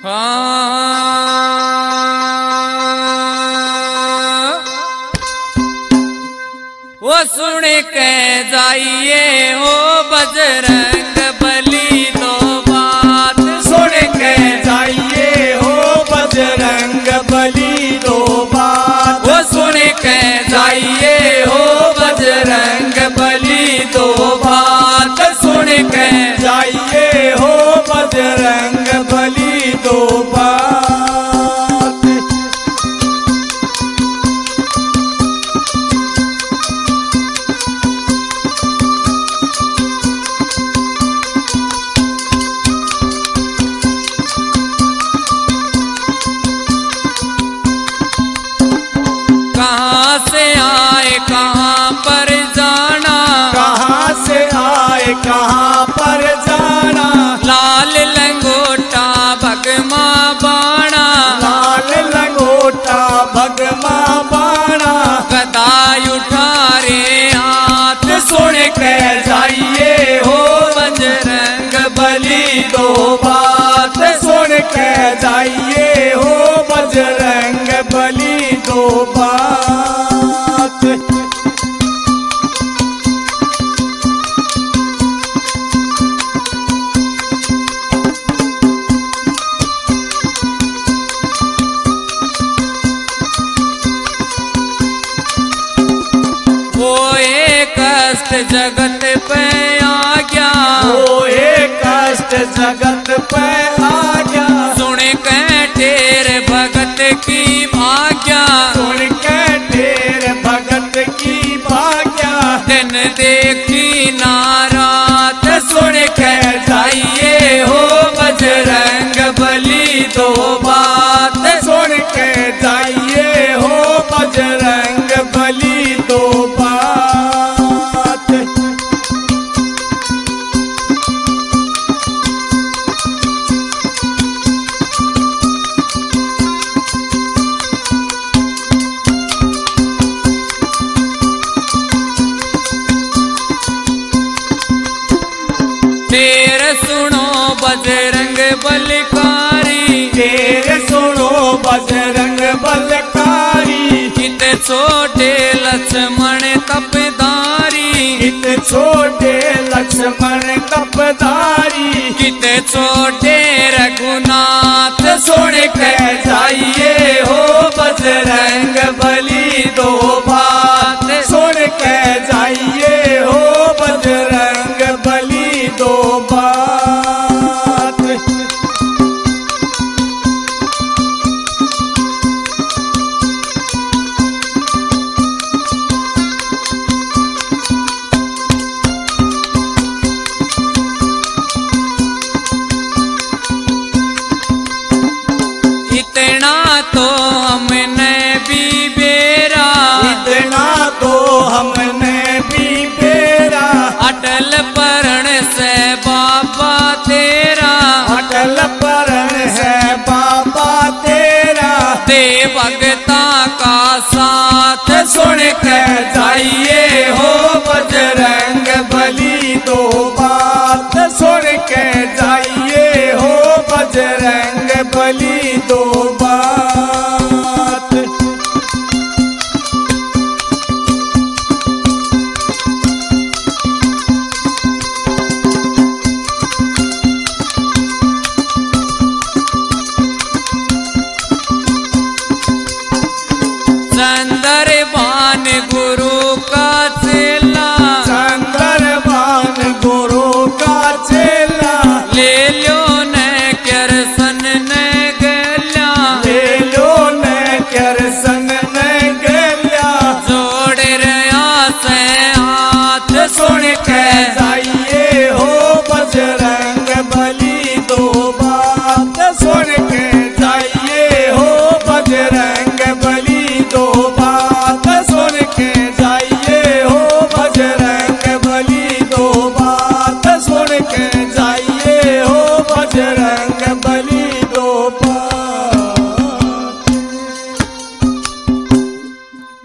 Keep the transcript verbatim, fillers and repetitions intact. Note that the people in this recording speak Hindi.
हाँ वो सुन के जाइए हो बजरंग बली दो बात सुन के जाइए हो बजरंग बली दो बात वो सुन के जाइए हो बजरंग बली दो बात सुन के जाइए हो बजरंग बली दो बात। कहाँ से आए कहाँ पर जाना कहाँ से आए कहाँ पर जाना लाल लंगोटा भगमा बाणा लाल लंगोटा भगमा बाणा गदा उठा रे हाथ सुन के जाइए हो बजरंग बली दो बात सुन के जाइए हो बजरंग बली दो बात। वो एक कष्ट जगत पे आ गया वो एक कष्ट जगत पे आ गया सुन के ढेर भगत की भाग्या सुन के ढेर भगत की भाग्या दिन देखी ना रात सुन के जाइए हो बजरंग बली दो बात सुन के जाइए हो बजरंग बली दो बात। तेर सुनो बजरंग बलकारी तेर सुनो बजरंग बलकारी कित छोटे लक्ष्मण तपदारी इत छोटे लक्ष्मण तपदारी कित छोटे रघुनाथ सुन के जाइए हो बजरंग बली दो बात सुन के जाइए हो बजरंग बली दो बात। इतना तो हमने भी बेरा इतना तो हमने भी बेरा अटल परण से बाबा तेरा अटल परण है बाबा तेरा दे भगता का साथ सुन के जाइए हो बजरंग बली दो बात सुन के जाइए हो बजरंग बली दो बात। चंद्र बान गुरु का